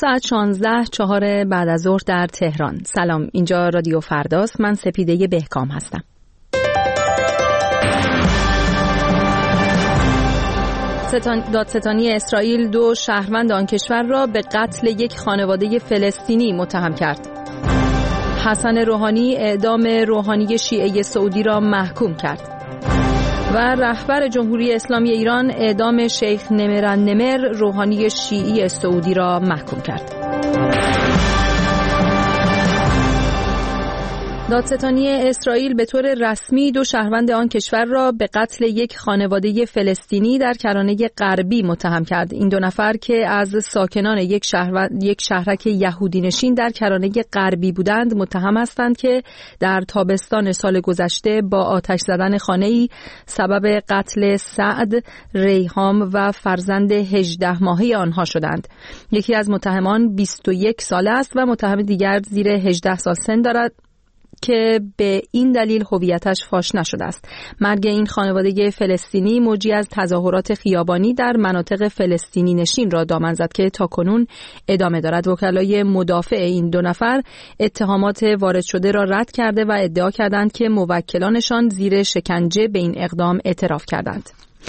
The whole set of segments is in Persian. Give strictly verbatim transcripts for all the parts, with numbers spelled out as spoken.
ساعت شانزده چهار بعد از ظهر در تهران. سلام، اینجا رادیو فرداست. من سپیده بهکام هستم. دادستانی اسرائیل دو شهروند آن کشور را به قتل یک خانواده فلسطینی متهم کرد. حسن روحانی اعدام روحانی شیعه سعودی را محکوم کرد و رهبر جمهوری اسلامی ایران اعدام شیخ نمرالنمر روحانی شیعی سعودی را محکوم کرد. دادستانی اسرائیل به طور رسمی دو شهروند آن کشور را به قتل یک خانواده فلسطینی در کرانه غربی متهم کرد. این دو نفر که از ساکنان یک شهر یک شهرک یهودی نشین در کرانه غربی بودند متهم هستند که در تابستان سال گذشته با آتش زدن خانه‌ای سبب قتل سعد، ریحام و فرزند هجده ماهه آنها شدند. یکی از متهمان بیست و یک ساله است و متهم دیگر زیر هجده سال سن دارد که به این دلیل هویتش فاش نشده است. مرگ این خانواده فلسطینی موجی از تظاهرات خیابانی در مناطق فلسطینی نشین را دامن زد که تاکنون ادامه دارد. وکلای مدافع این دو نفر اتهامات وارد شده را رد کرده و ادعا کردند که موکلانشان زیر شکنجه به این اقدام اعتراف کردند.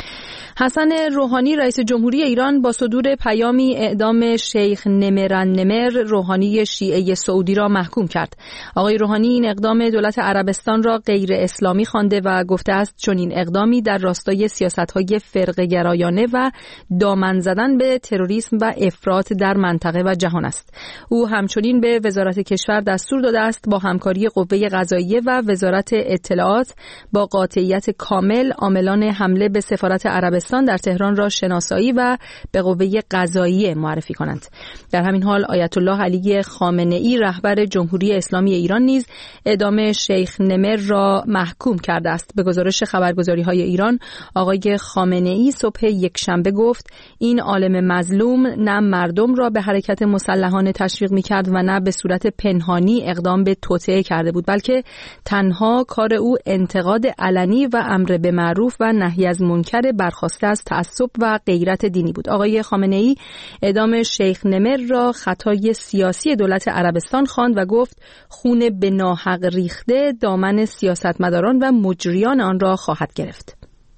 حسن روحانی رئیس جمهوری ایران با صدور پیامی اعدام شیخ نمرالنمر روحانی شیعه سعودی را محکوم کرد. آقای روحانی این اقدام دولت عربستان را غیر اسلامی خوانده و گفته است چون این اقدامی در راستای سیاست‌های فرقه‌گرایانه و دامن زدن به تروریسم و افراط در منطقه و جهان است. او همچنین به وزارت کشور دستور داده است با همکاری قوه قضاییه و وزارت اطلاعات با قاطعیت کامل عاملان حمله به سفارت عربستان در تهران را شناسایی و به قوه قضاییه معرفی کنند. در همین حال آیت الله علی خامنه‌ای رهبر جمهوری اسلامی ایران نیز اعدام شیخ نمر را محکوم کرده است. به گزارش خبرگزاری‌های ایران آقای خامنه‌ای صبح یکشنبه گفت این عالم مظلوم نه مردم را به حرکت مسلحانه تشویق می‌کرد و نه به صورت پنهانی اقدام به توطئه کرده بود، بلکه تنها کار او انتقاد علنی و امر به معروف و نهی از منکر برخواسته از تعصب و غیرت دینی بود. آقای خامنه‌ای اعدام شیخ نمر را خطای سیاسی دولت عربستان خواند و گفت خون به ناحق ریخته دامن سیاستمداران و مجریان آن را خواهد گرفت.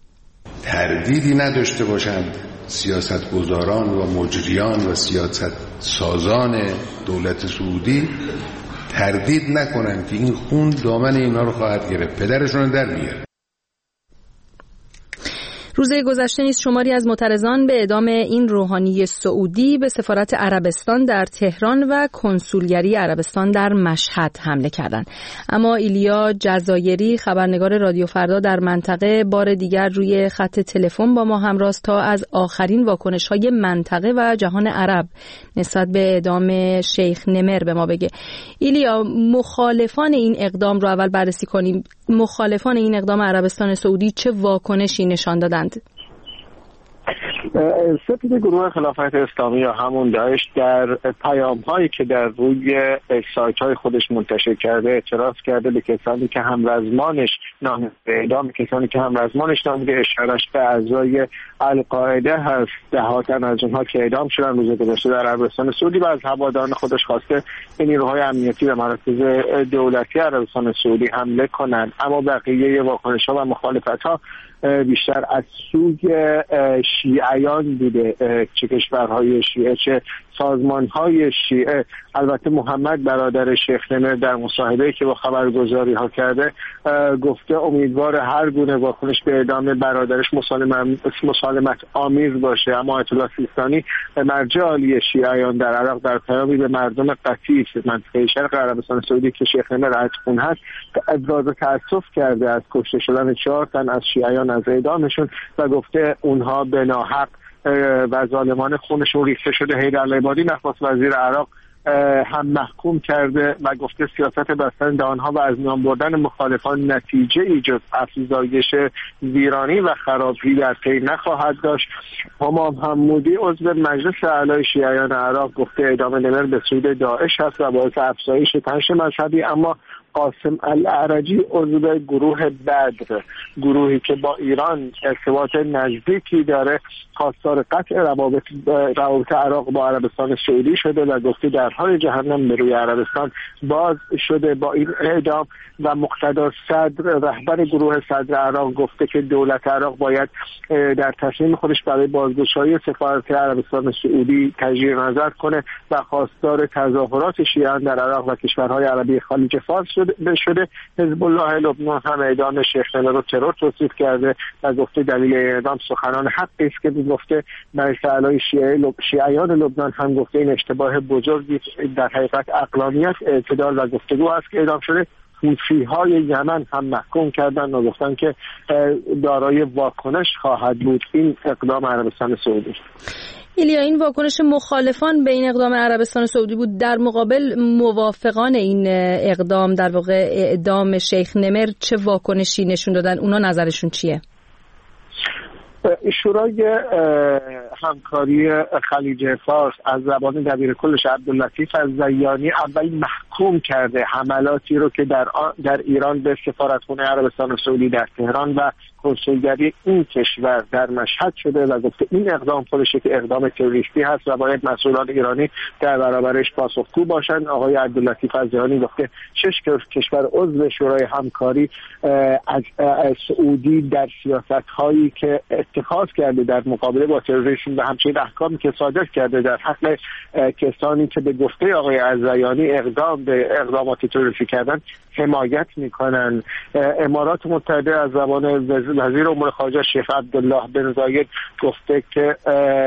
تردیدی نداشته باشند سیاستگزاران و مجریان و سیاست سازان دولت سعودی، تردید نکنند که این خون دامن اینا رو خواهد گرفت، پدرشون در میاره. روز گذشته نیز شماری از معترضان به اعدام این روحانی سعودی به سفارت عربستان در تهران و کنسولگری عربستان در مشهد حمله کردند. اما ایلیا جزایری خبرنگار رادیو فردا در منطقه بار دیگر روی خط تلفن با ما همراه است تا از آخرین واکنش‌های منطقه و جهان عرب نسبت به اعدام شیخ نمر به ما بگه. ایلیا، مخالفان این اقدام رو اول بررسی کنیم. مخالفان این اقدام عربستان سعودی چه واکنشی نشان دادند؟ سپید گروه خلافت اسلامی یا همون داعش در پیام هایی که در روی سایت های خودش منتشر کرده اعتراض کرده به کسانی که همرزمانش نامیده اعدام کسانی که همرزمانش نامیده، اشارش به اعضای القاعده هست. دهاتن از اونها که اعدام شدن روز گذشته در عربستان سعودی و از هواداران خودش خواسته به نیروهای امنیتی و مراکز دولتی عربستان سعودی حمله کنند. اما بقیه واکنش ها و مخالفت ها بیشتر از سوی شیعیان بوده، چه کشورهای شیعه چه سازمانهای شیعه. البته محمد برادر شیخ نمر در مصاحبه‌ای که با خبرگزاری ها کرده گفته امیدوار هر گونه واکنش به اعدام برادرش مسالمت آمیز باشه. اما آیت الله سیستانی مرجع عالی شیعیان در عراق در پیامی به مردم قطیع منطقه شرق عربستان سعودی که شیخ نمر از خون هست ابراز تأسف کرده از کشته شدن چهار تن از شیعیان از اعدامشون و گفته اونها به ناحق و ظالمان خونشون ریخته شده. حیدر العبادی نخست وزیر عراق هم محکوم کرده و گفته سیاست بستن دهانها و از میان بردن مخالفان نتیجه ای جز افزایش ویرانی و خرابی در پی نخواهد داشت. همام حمودی عضو مجلس اعلای شیعیان عراق گفته اعدام نمر به سود داعش هست و باعث افزایش تنش مذهبی، اما قاسم العرجی عضو گروه بدر، گروهی که با ایران ارتباط نزدیکی داره، خواستار قطع روابط روابط عراق با عربستان سعودی شده و گفته درهای جهنم به روی عربستان باز شده با این اعدام. و مقتدا صدر رهبر گروه صدر عراق گفته که دولت عراق باید در تصمیم خودش برای بازگشایی سفارت عربستان سعودی تجدید نظر کنه و خواستار تظاهرات شیعیان در عراق و کشورهای عربی خلیج فارس شده. شده حزب الله لبنان هم اعدام شیخ نمر رو ترور توصیف کرده و گفته دلیل اعدام سخنان حقی است که میگفته. مجلس اعلای شیعیان لبنان هم گفته این اشتباه بزرگی در حقیقت عقلانیت، اعتدال و گفتگو است که اعدام شده. حوثی‌های یمن هم محکوم کردن و گفتن که دارای واکنش خواهد بود این اقدام عربستان سعودی. ایلیا، این واکنش مخالفان به این اقدام عربستان سعودی بود، در مقابل موافقان این اقدام در واقع اعدام شیخ نمر چه واکنشی نشون دادن؟ اونا نظرشون چیه؟ شورای همکاری خلیج فارس از زبان دبیر کلش عبداللطیف الزیانی اول محکوم کرده حملاتی رو که در در ایران به سفارتخانه عربستان سعودی در تهران و کنسولگری این کشور در مشهد شده و گفته این اقدام خودشه که اقدام تروریستی هست و باید مسئولان ایرانی در برابرش پاسخگو باشند. آقای عبداللطیف الزیانی گفته شش کشور عضو شورای همکاری از سعودی در سیاست‌هایی که اتخاذ کرده در مقابله با تروریسم و همچنین احکامی که صادر کرده در حق کسانی که به گفته آقای الزیانی اقدام به اقدامات تروریستی کردن حمایت میکنن. امارات متحده از زبان وزیر امور خارجه شیخ عبدالله بن زاید گفته که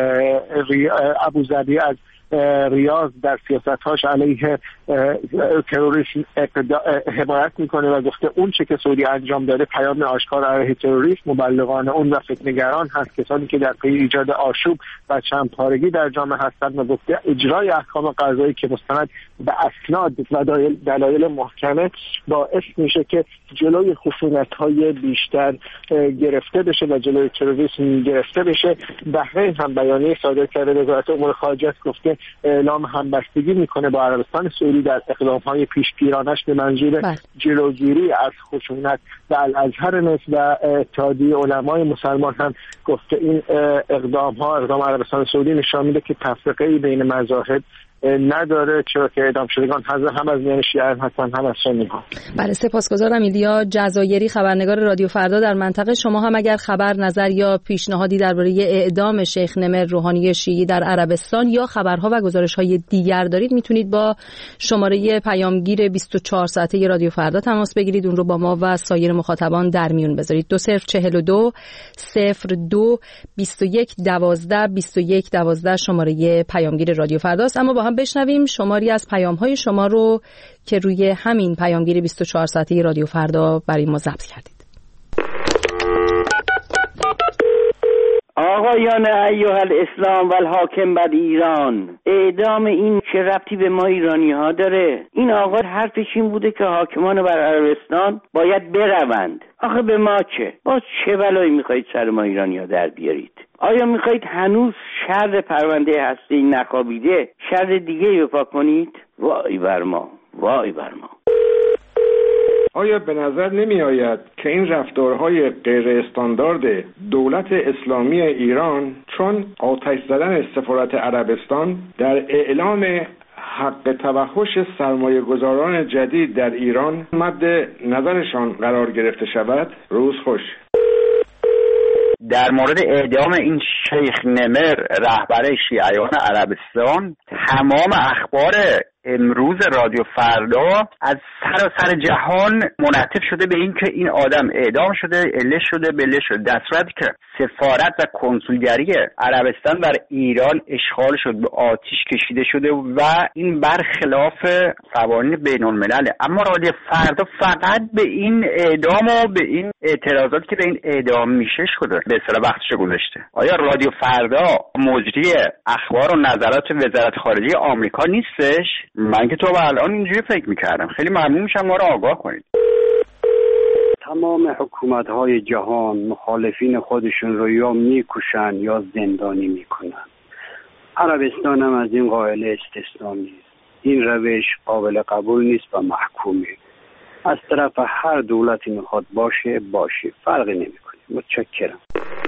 ابوظبی از ریاض در سیاست‌هاش علیه تروریسم حمایت میکنه و گفته اون چه که سعودی انجام داده پیام آشکار علیه تروریسم، مبلغان اون و فتنه‌گران هست، کسانی که در پی ایجاد آشوب و چندپارگی در جامعه هستند و گفته اجرای احکام قضایی که مستند به اسناد و دلایل محکمه باعث میشه که جلوی خشونت‌های بیشتر گرفته بشه و جلوی تروریسم گرفته بشه. بحرین هم بیانیه صادر کرده، وزارت امور خارجه گفته اعلام همبستگی میکنه با عربستان سعودی در اقدام‌های پیشگیرانش به منظور بله. جلوگیری از خشونت و الازهر نس و اتحادیه علمای مسلمان هم گفته این اقدام‌ها اقدام عربستان سعودی نشان میده که تفرقه‌ای بین مذاهب نداره، چرا که اعدام شدگان هم از میان شیعیان هستن هم از سنی ها. بله، سپاسگزارم. ایلیا جزایری، خبرنگار رادیو فردا در منطقه. شما هم اگر خبر، نظر یا پیشنهادی درباره اعدام شیخ نمر روحانی شیعی در عربستان یا خبرها و گزارش‌های دیگر دارید میتونید با شماره پیامگیر بیست و چهار ساعته رادیو فردا تماس بگیرید، اون رو با ما و سایر مخاطبان در میون بذارید. دو صفر چهل و دو صفر دو بیست و یک دوازده بیست و یک دوازده شماره پیامگیر رادیو فرداست. اما با هم بشنویم شماری از پیام‌های شما رو که روی همین پیامگیر بیست و چهار ساعته رادیو فردا برای ما ضبط کردید. آقایان ایها الاسلام و الحاکم بر ایران، اعدام این چه ربطی به ما ایرانی ها داره؟ این آقا حرفش این بوده که حاکمان بر عربستان باید بروند. آخه به ما چه؟ با چه بلایی میخواید سر ما ایرانی ها در بیارید؟ آیا میخواید هنوز شر پرونده هسته نخوابیده شر دیگه بپا کنید؟ وای بر ما، وای بر ما. آیا به نظر نمی آید که این رفتارهای غیر استاندارد دولت اسلامی ایران چون آتش زدن سفارت عربستان در اعلام حق توحش سرمایه گذاران جدید در ایران مد نظرشان قرار گرفته شود؟ روز خوش. در مورد اعدام این شیخ نمر رهبر شیعیان عربستان، تمام اخبار امروز رادیو فردا از سراسر جهان منعطف شده به این که این آدم اعدام شده، اله شده، بله شده، در صورتی که سفارت و کنسولگری عربستان در ایران اشغال شد، به آتش کشیده شده و این برخلاف قوانین بین الملله. اما رادیو فردا فقط به این اعدام و به این اعتراضاتی که به این اعدام میشه شده به اصطلاح وقتش گذاشته. آیا رادیو فردا مجری اخبار و نظرات وزارت خارجه آمریکا نیستش؟ من که تو الان اینجوری فکر میکردم. خیلی ممنون میشم ما رو آگاه کنید. تمام حکومت‌های جهان مخالفین خودشون رو یا میکشن یا زندانی میکنن. عربستان هم از این قاعده استثنا نیست. این روش قابل قبول نیست و محکومه. از طرف هر دولتی میخواد باشه باشه، فرقی نمیکنه. متشکرم.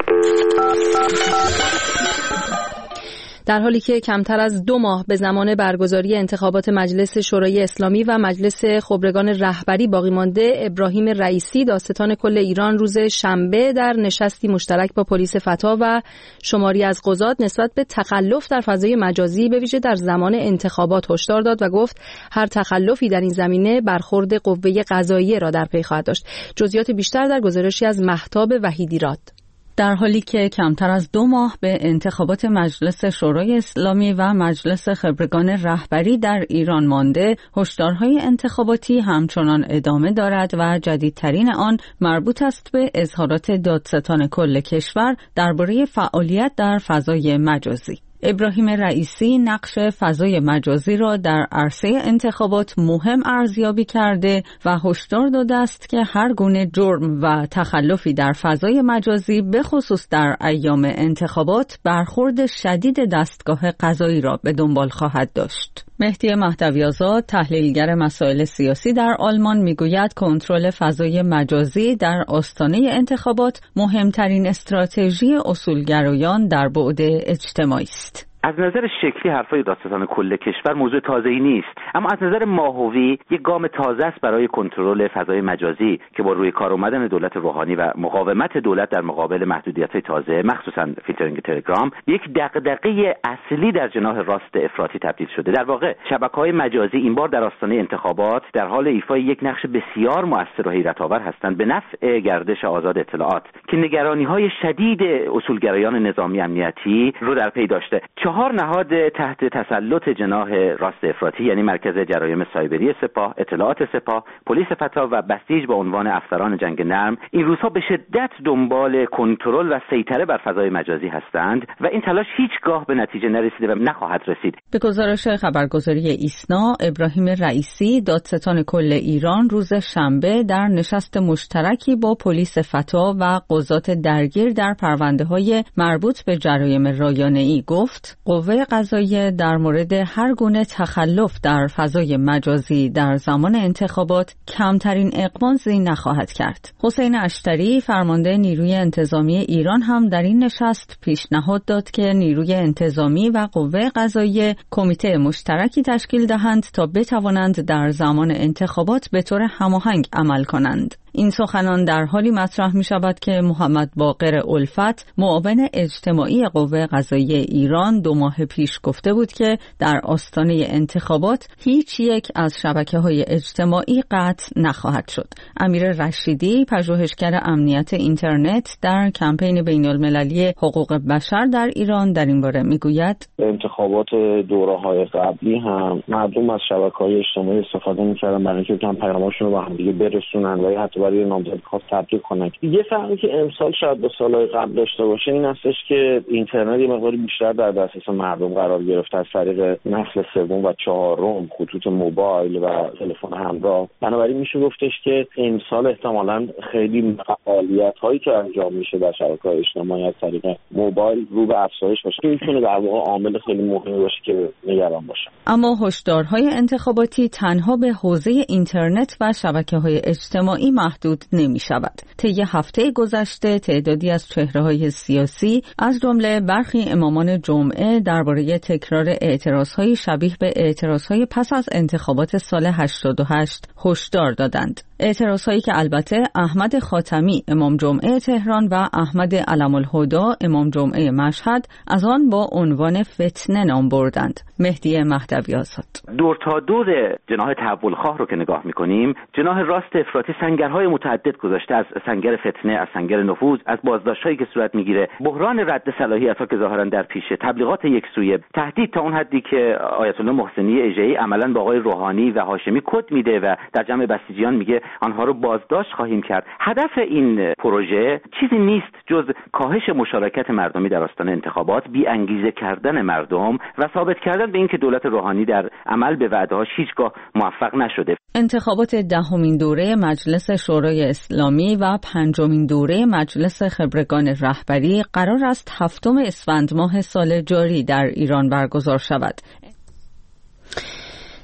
در حالی که کمتر از دو ماه به زمان برگزاری انتخابات مجلس شورای اسلامی و مجلس خبرگان رهبری باقی مانده، ابراهیم رئیسی دادستان کل ایران روز شنبه در نشستی مشترک با پلیس فتا و شماری از قضات نسبت به تخلف در فضای مجازی به ویژه در زمان انتخابات هشدار داد و گفت هر تخلفی در این زمینه برخورد قوه قضاییه را در پی خواهد داشت. جزئیات بیشتر در گزارشی از مهتاب وحیدیراد. در حالی که کمتر از دو ماه به انتخابات مجلس شورای اسلامی و مجلس خبرگان رهبری در ایران مانده، هشدارهای انتخاباتی همچنان ادامه دارد و جدیدترین آن مربوط است به اظهارات دادستان کل کشور درباره فعالیت در فضای مجازی. ابراهیم رئیسی نقش فضای مجازی را در عرصه انتخابات مهم ارزیابی کرده و هشدار داده است که هر گونه جرم و تخلفی در فضای مجازی به خصوص در ایام انتخابات برخورد شدید دستگاه قضایی را به دنبال خواهد داشت. مهدی مهدوی‌آزاد، تحلیلگر مسائل سیاسی در آلمان، میگوید کنترل فضای مجازی در آستانه انتخابات مهمترین استراتژی اصولگرایان در بعد اجتماعی است. از نظر شکلی حرفای دادستان کل کشور موضوع تازه‌ای نیست، اما از نظر ماهوی یک گام تازه است برای کنترل فضای مجازی که با روی کار آمدن دولت روحانی و مقاومت دولت در مقابل محدودیت‌های تازه، مخصوصا فیلترینگ تلگرام، یک دغدغه اصلی در جناح راست افراطی تبدیل شده. در واقع شبکه‌های مجازی این بار در آستانه انتخابات در حال ایفای یک نقش بسیار مؤثر و حیرت‌آور هستند به نفع گردش آزاد اطلاعات که نگرانی‌های شدید اصولگرایان نظامی امنیتی رو در پی داشته. چهار نهاد تحت تسلط جناح راست افراطی یعنی مرکز جرایم سایبری سپاه، اطلاعات سپاه، پلیس فتا و بسیج با عنوان افسران جنگ نرم این روزها به شدت دنبال کنترل و سیطره بر فضای مجازی هستند و این تلاش هیچگاه به نتیجه نرسیده و نخواهد رسید. به گزارش خبرگزاری ایسنا، ابراهیم رئیسی دادستان کل ایران روز شنبه در نشست مشترکی با پلیس فتا و قضات درگیر در پرونده‌های مربوط به جرایم رایانه‌ای گفت قوه قضاییه در مورد هر گونه تخلف در فضای مجازی در زمان انتخابات کمترین اقبالی نخواهد کرد. حسین اشتری فرمانده نیروی انتظامی ایران هم در این نشست پیشنهاد داد که نیروی انتظامی و قوه قضاییه کمیته مشترکی تشکیل دهند تا بتوانند در زمان انتخابات به طور هماهنگ عمل کنند. این سخنان در حالی مطرح می شود که محمد باقر الفت، معاون اجتماعی قوه قضاییه ایران، دو ماه پیش گفته بود که در آستانه انتخابات هیچ یک از شبکه‌های اجتماعی قطع نخواهد شد. امیر رشیدی، پژوهشگر امنیت اینترنت در کمپین بین‌المللی حقوق بشر در ایران، در این باره میگوید انتخابات دوره‌های قبلی هم مردم از شبکه‌های اجتماعی استفاده می‌کردن برای اینکه کم پیام‌هاشون رو به هم دیگه برسونن و حتی برای نامزد خاص تبدیل کنن. یه فرقی که امسال شاید با سالهای قبل داشته باشه این هستش که اینترنت یه مقدار بیشتر در دسترس مردم قرار گرفته از طریق نسل سوم و چهارم، خطوط موبایل و تلفن همراه. بنابراین میشه گفتش که امسال احتمالاً خیلی فعالیت‌هایی که انجام میشه در شبکه‌های اجتماعی از طریق موبایل رو به افزایش باشه. این میتونه در واقع عامل خیلی مهمی باشه که نگران باشه. اما هشدارهای انتخاباتی تنها به حوزه اینترنت و شبکه‌های اجتماعی محدود نمی شود. طی هفته گذشته تعدادی از چهره‌های سیاسی از جمله برخی امامان جمعه درباره تکرار اعتراضهای شبیه به اعتراضهای پس از انتخابات سال هشتاد و هشت هشدار دادند. اعتراضهایی که البته احمد خاتمی امام جمعه تهران و احمد علم‌الهدی امام جمعه مشهد از آن با عنوان فتنه نام بردند. مهدی مهدوی‌آزاد: دور تا دور جناح تحولخواه رو که نگاه می‌کنیم، جناح راست افراطی سنگرهای متعدد گذاشته، از سنگر فتنه، از سنگر نفوذ، از بازداشت‌هایی که صورت می‌گیره، بحران رد صلاحیت‌ها که ظاهراً در پیشه، تبلیغات یکسویه، تهدید تا اون حدی که آیت الله محسنی اژه‌ای عملاً با آقای روحانی و هاشمی کد میده و در جمع بسیجیان میگه آنها رو بازداشت خواهیم کرد. هدف این پروژه چیزی نیست جز کاهش مشارکت مردمی در آستانه انتخابات، بی انگیزه کردن مردم و ثابت کردن به اینکه دولت روحانی در عمل به وعده‌هاش هیچگاه موفق نشده. انتخابات دهمین دوره مجلس شورای اسلامی و پنجمین دوره مجلس خبرگان رهبری قرار است هفتم اسفند ماه سال جاری در ایران برگزار شود.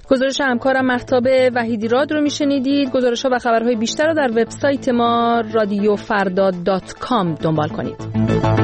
گزارش همکارم مهتاب وحیدی راد رو میشنیدید. گزارش‌ها و خبرهای بیشتر رو در وبسایت ما رادیو فردا دات کام دنبال کنید.